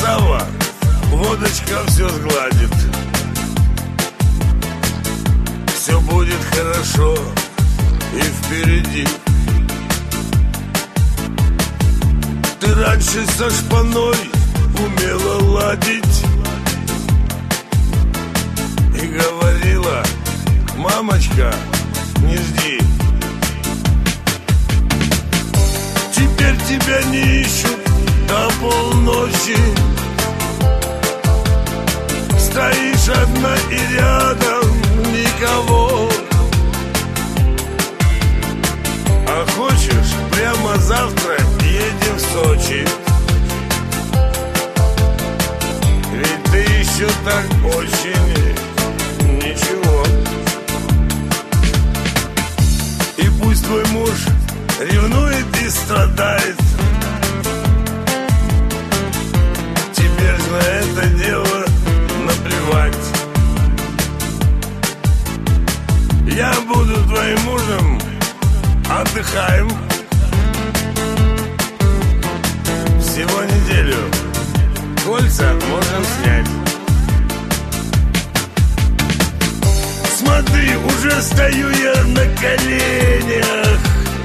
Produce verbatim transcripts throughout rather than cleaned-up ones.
красава, водочка все сгладит. Все будет хорошо и впереди. Ты раньше со шпаной умела ладить и говорила: мамочка, не жди. Теперь тебя не ищут до полночи. Стоишь одна и рядом никого. А хочешь, прямо завтра едем в Сочи. Ведь ты еще так очень ничего. И пусть твой муж ревнует и страдает, теперь на это дело наплевать. Я буду твоим мужем, отдыхаем всего неделю. Кольца можем снять. Смотри, уже стою я на коленях.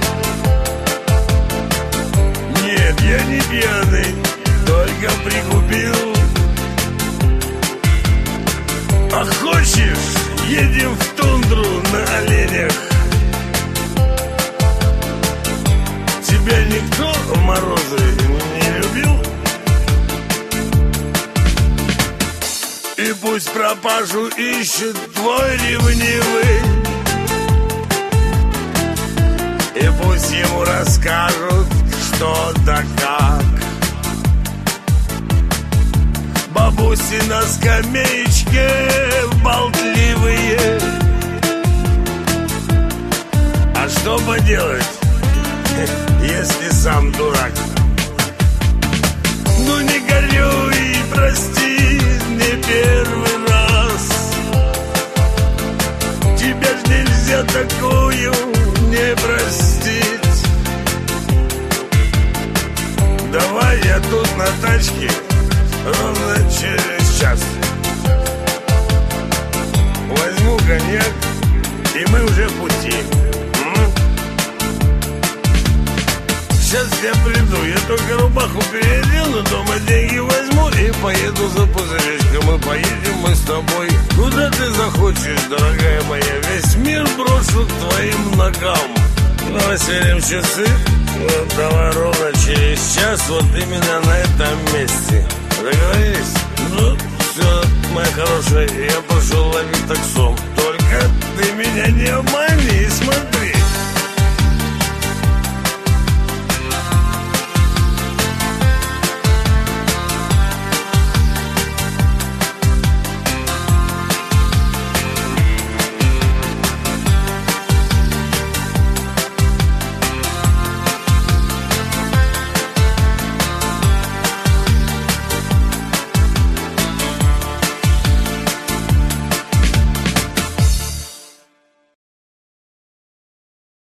Нет, я не пьяный, только прикупил. А хочешь, едем в тундру на оленях? Тебя никто в морозы не любил? И пусть пропажу ищет твой ревнивый, и пусть ему расскажут, что да как. Бабуси на скамеечке болтливые. А что поделать, если сам дурак? Ну не горюй, прости, не первый раз. Тебя ж нельзя такую не простить. Давай я тут на тачке ровно через час возьму коньяк, и мы уже в пути. М? Сейчас я приду, я только рубаху переодену, дома деньги возьму и поеду за пузыречком. И поедем мы с тобой куда ты захочешь, дорогая моя. Весь мир брошу к твоим ногам. Расселим часы, вот давай ровно через час, вот именно на этом месте. Договорились? Ну, все, моя хорошая, я